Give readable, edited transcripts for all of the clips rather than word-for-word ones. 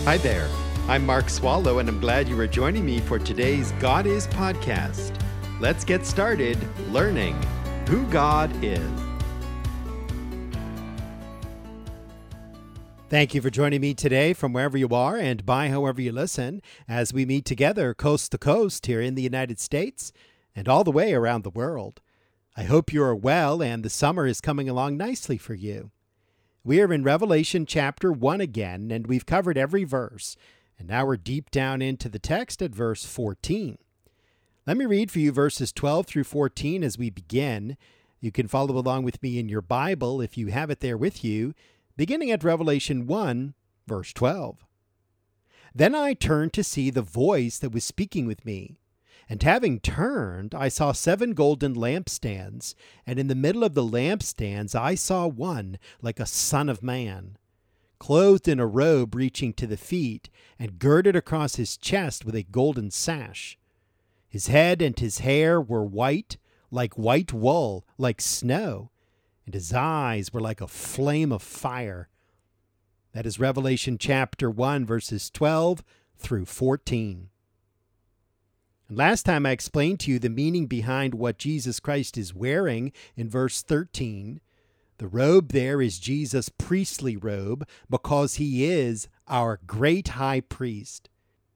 Hi there. I'm Mark Swallow, and I'm glad you are joining me for today's God Is podcast. Let's get started learning who God is. Thank you for joining me today from wherever you are and by however you listen as we meet together coast to coast here in the United States and all the way around the world. I hope you are well and the summer is coming along nicely for you. We are in Revelation chapter 1 again, and we've covered every verse, and now we're deep down into the text at verse 14. Let me read for you verses 12 through 14 as we begin. You can follow along with me in your Bible if you have it there with you, beginning at Revelation 1, verse 12. Then I turned to see the voice that was speaking with me. And having turned, I saw 7 golden lampstands, and in the middle of the lampstands I saw one like a son of man, clothed in a robe reaching to the feet, and girded across his chest with a golden sash. His head and his hair were white, like white wool, like snow, and his eyes were like a flame of fire. That is Revelation chapter 1, verses 12 through 14. And last time I explained to you the meaning behind what Jesus Christ is wearing in verse 13. The robe there is Jesus' priestly robe because he is our great high priest.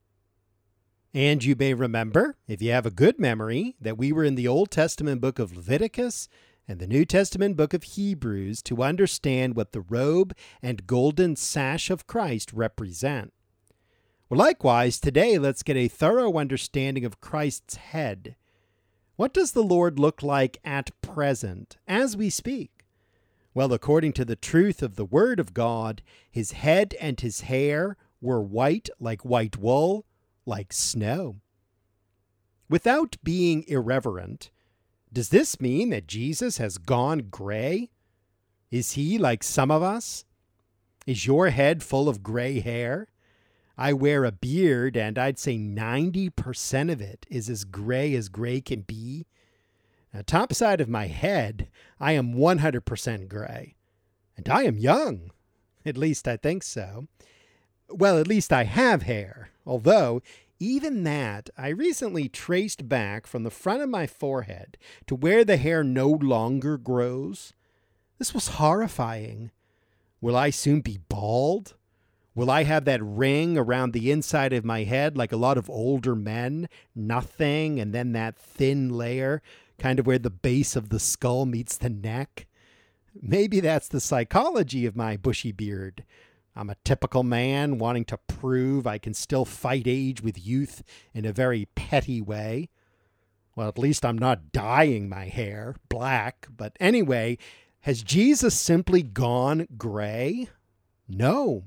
And you may remember, if you have a good memory, that we were in the Old Testament book of Leviticus and the New Testament book of Hebrews to understand what the robe and golden sash of Christ represent. Well, likewise, today let's get a thorough understanding of Christ's head. What does the Lord look like at present, as we speak? Well, according to the truth of the Word of God, his head and his hair were white like white wool, like snow. Without being irreverent, does this mean that Jesus has gone gray? Is he like some of us? Is your head full of gray hair? I wear a beard, and I'd say 90% of it is as gray can be. Now, top side of my head, I am 100% gray. And I am young. At least I think so. Well, at least I have hair. Although, even that, I recently traced back from the front of my forehead to where the hair no longer grows. This was horrifying. Will I soon be bald? Will I have that ring around the inside of my head like a lot of older men? Nothing, and then that thin layer, kind of where the base of the skull meets the neck? Maybe that's the psychology of my bushy beard. I'm a typical man wanting to prove I can still fight age with youth in a very petty way. Well, at least I'm not dyeing my hair black. But anyway, has Jesus simply gone gray? No.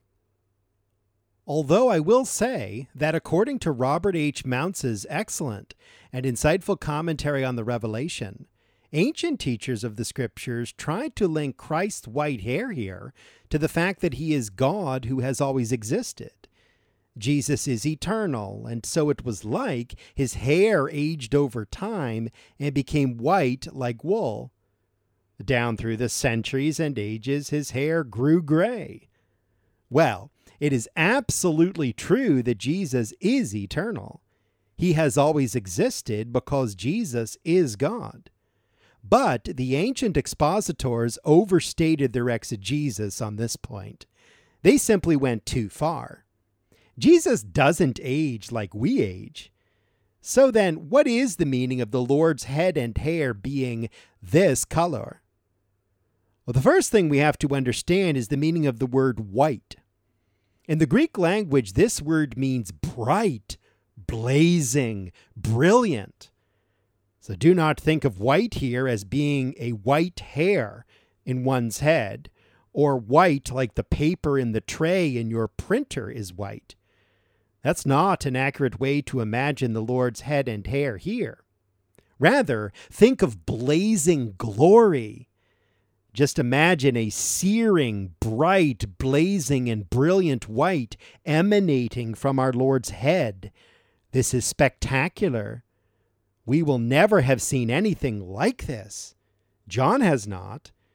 Although I will say that according to Robert H. Mounce's excellent and insightful commentary on the Revelation, ancient teachers of the Scriptures tried to link Christ's white hair here to the fact that he is God who has always existed. Jesus is eternal, and so it was like his hair aged over time and became white like wool. Down through the centuries and ages, his hair grew gray. Well, it is absolutely true that Jesus is eternal. He has always existed because Jesus is God. But the ancient expositors overstated their exegesis on this point. They simply went too far. Jesus doesn't age like we age. So then, what is the meaning of the Lord's head and hair being this color? Well, the first thing we have to understand is the meaning of the word white. In the Greek language, this word means bright, blazing, brilliant. So do not think of white here as being a white hair in one's head, or white like the paper in the tray in your printer is white. That's not an accurate way to imagine the Lord's head and hair here. Rather, think of blazing glory. Just imagine a searing, bright, blazing, and brilliant white emanating from our Lord's head. This is spectacular. We will never have seen anything like this. John has not.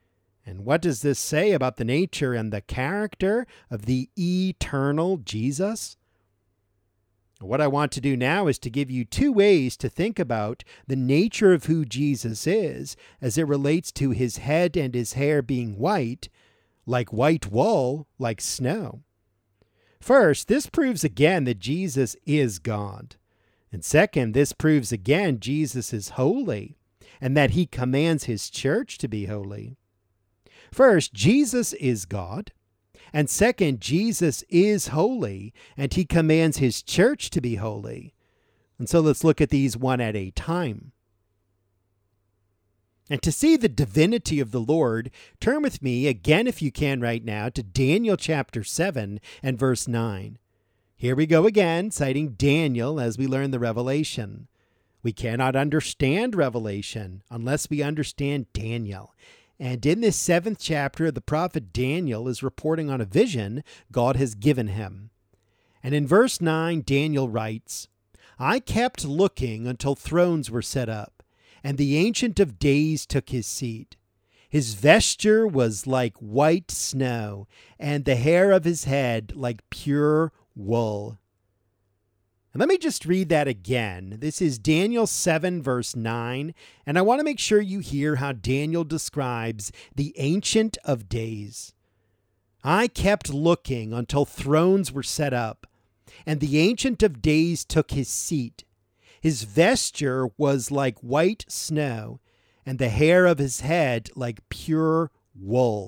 And what does this say about the nature and the character of the eternal Jesus? What I want to do now is to give you two ways to think about the nature of who Jesus is as it relates to his head and his hair being white, like white wool, like snow. First, this proves again that Jesus is God. And second, this proves again Jesus is holy and that he commands his church to be holy. First, Jesus is God. And second, Jesus is holy, and he commands his church to be holy. And so let's look at these one at a time. And to see the divinity of the Lord, turn with me again, if you can right now, to Daniel chapter 7 and verse 9. Here we go again, citing Daniel as we learn the revelation. We cannot understand revelation unless we understand Daniel. And in this 7th chapter, the prophet Daniel is reporting on a vision God has given him. And in verse 9, Daniel writes, "I kept looking until thrones were set up, and the Ancient of Days took his seat. His vesture was like white snow, and the hair of his head like pure wool." And let me just read that again. This is Daniel 7, verse 9, and I want to make sure you hear how Daniel describes the Ancient of Days. "I kept looking until thrones were set up, and the Ancient of Days took his seat. His vesture was like white snow, and the hair of his head like pure wool."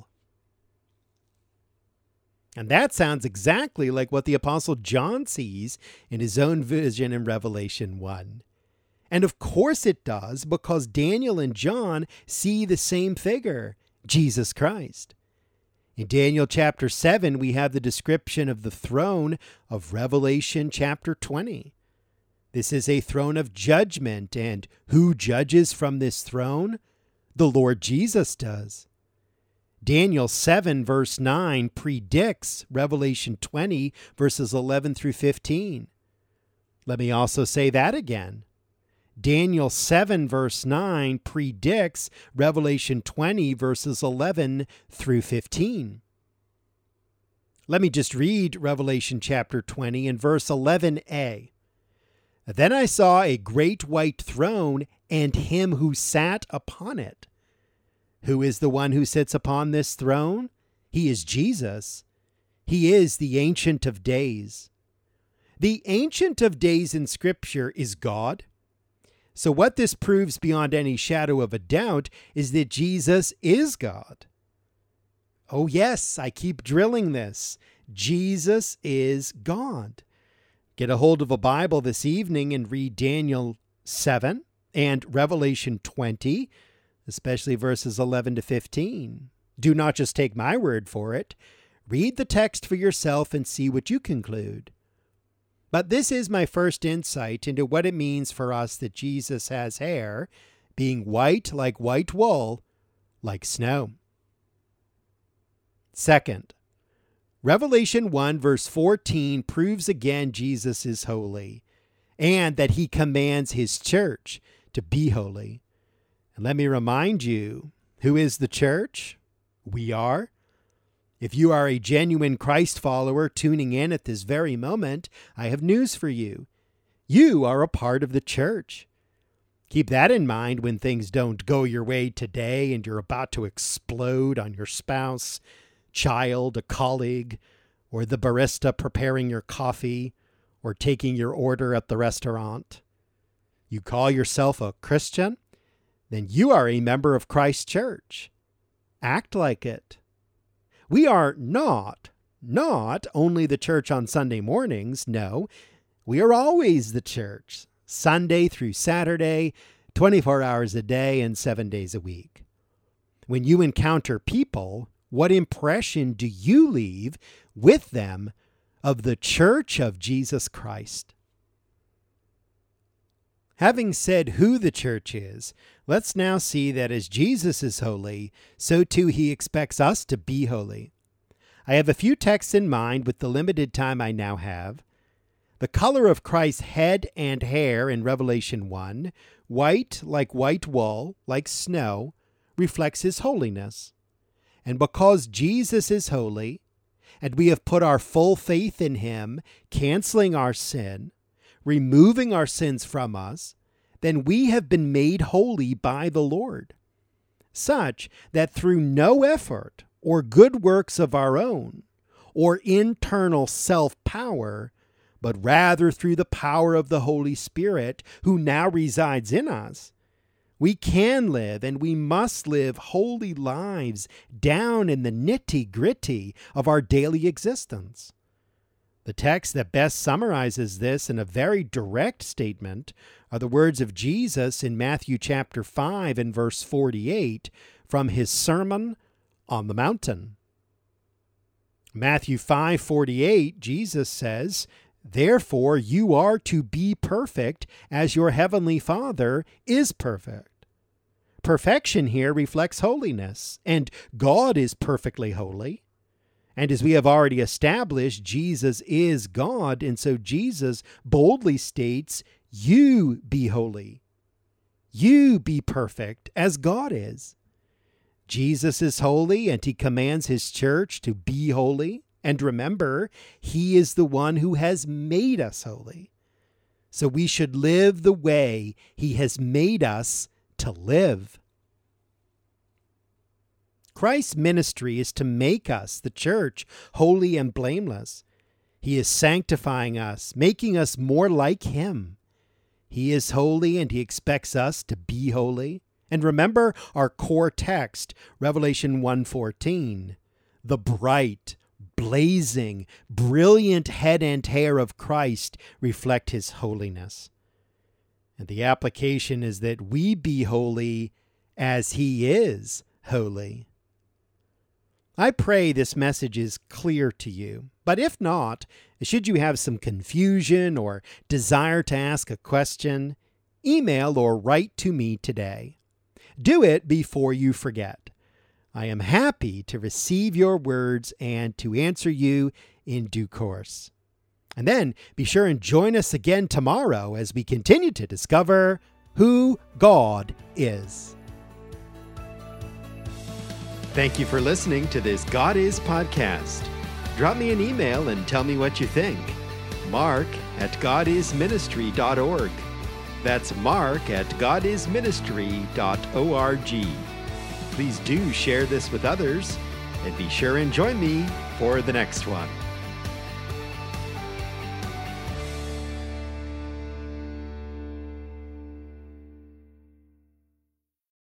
And that sounds exactly like what the Apostle John sees in his own vision in Revelation 1. And of course it does, because Daniel and John see the same figure, Jesus Christ. In Daniel chapter 7, we have the description of the throne of Revelation chapter 20. This is a throne of judgment, and who judges from this throne? The Lord Jesus does. Daniel 7 verse 9 predicts Revelation 20 verses 11 through 15. Let me also say that again. Daniel 7 verse 9 predicts Revelation 20 verses 11 through 15. Let me just read Revelation chapter 20 and verse 11a. "Then I saw a great white throne and him who sat upon it." Who is the one who sits upon this throne? He is Jesus. He is the Ancient of Days. The Ancient of Days in Scripture is God. So what this proves beyond any shadow of a doubt is that Jesus is God. Oh yes, I keep drilling this. Jesus is God. Get a hold of a Bible this evening and read Daniel 7 and Revelation 20, especially verses 11 to 15. Do not just take my word for it. Read the text for yourself and see what you conclude. But this is my first insight into what it means for us that Jesus has hair, being white like white wool, like snow. Second, Revelation 1 verse 14 proves again Jesus is holy, and that he commands his church to be holy. And let me remind you, who is the church? We are. If you are a genuine Christ follower tuning in at this very moment, I have news for you. You are a part of the church. Keep that in mind when things don't go your way today and you're about to explode on your spouse, child, a colleague, or the barista preparing your coffee, or taking your order at the restaurant. You call yourself a Christian? Then you are a member of Christ's church. Act like it. We are not only the church on Sunday mornings. No, we are always the church, Sunday through Saturday, 24 hours a day and 7 days a week. When you encounter people, what impression do you leave with them of the church of Jesus Christ? Having said who the church is, let's now see that as Jesus is holy, so too he expects us to be holy. I have a few texts in mind with the limited time I now have. The color of Christ's head and hair in Revelation 1, white like white wool, like snow, reflects his holiness. And because Jesus is holy, and we have put our full faith in him, canceling our sin, removing our sins from us, then we have been made holy by the Lord, such that through no effort or good works of our own, or internal self-power, but rather through the power of the Holy Spirit, who now resides in us, we can live and we must live holy lives down in the nitty-gritty of our daily existence. The text that best summarizes this in a very direct statement are the words of Jesus in Matthew chapter 5 and verse 48 from his Sermon on the Mountain. Matthew 5:48, Jesus says, "Therefore you are to be perfect as your heavenly Father is perfect." Perfection here reflects holiness, and God is perfectly holy. And as we have already established, Jesus is God, and so Jesus boldly states, "You be holy. You be perfect as God is." Jesus is holy, and he commands his church to be holy. And remember, he is the one who has made us holy. So we should live the way he has made us to live. Christ's ministry is to make us, the church, holy and blameless. He is sanctifying us, making us more like him. He is holy, and he expects us to be holy. And remember our core text, Revelation 1:14, the bright, blazing, brilliant head and hair of Christ reflect his holiness. And the application is that we be holy as he is holy. I pray this message is clear to you, but if not, should you have some confusion or desire to ask a question, email or write to me today. Do it before you forget. I am happy to receive your words and to answer you in due course. And then be sure and join us again tomorrow as we continue to discover who God is. Thank you for listening to this God Is podcast. Drop me an email and tell me what you think. Mark@godisministry.org. That's mark@godisministry.org. Please do share this with others, and be sure and join me for the next one.